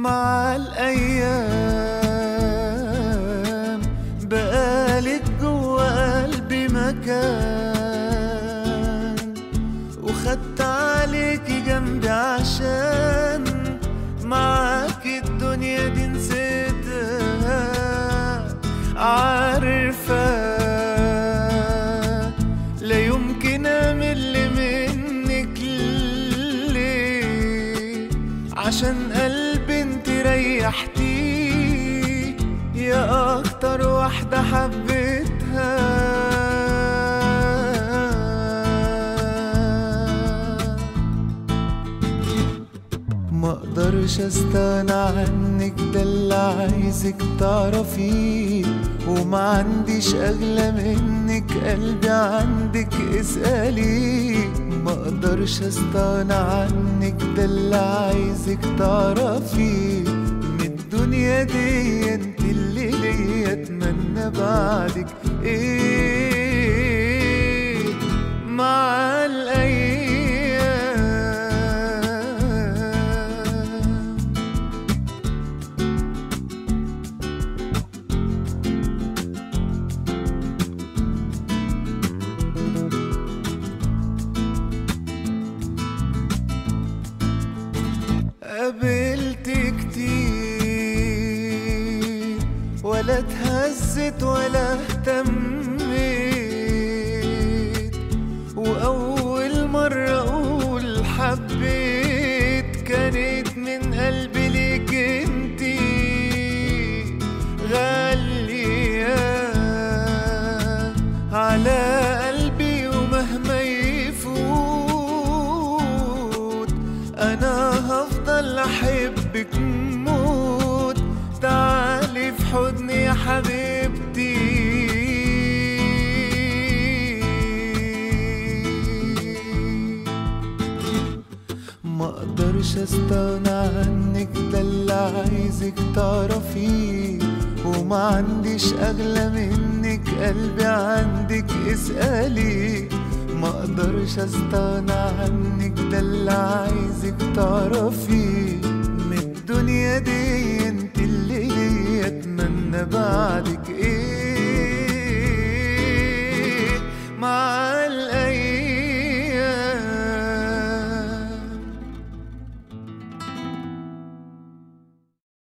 مع الأيام بقالك جوا قلبي مكان، وخدت عليكي جنبي عشان معاكي الدنيا دي نسيتها. عارفة لا يمكن أمل منك ليه، عشان قلبي انت ريحتيه يا أكتر واحدة حبيتها. مقدرش استغنى عنك، ده اللي عايزك تعرفيه، وما عنديش اغلى منك قلبي عندك اسألي. مقدرش استغنى عنك، ده اللي عايزك تعرفيه، من الدنيا دي انت اللي ليا اتمنى بعدك ايه. مع الايام قابلت كتير ولا اتهزت ولا اهتميت، وأول مرة أقول حبيت كانت من قلبي ليك انتي غالية على قلبي، ومهما يفوت أنا هفضل أحبك موت. تعالي في حضني يا حبيبتي، مقدرش استغنى عنك، ده اللي عايزك تعرفيه، وما عنديش أغلى منك قلبي عندك اسألي. مقدرش استغنى عنك، ده اللي عايزك تعرفيه، من الدنيا دي انت اللي ليا اتمنى بعدك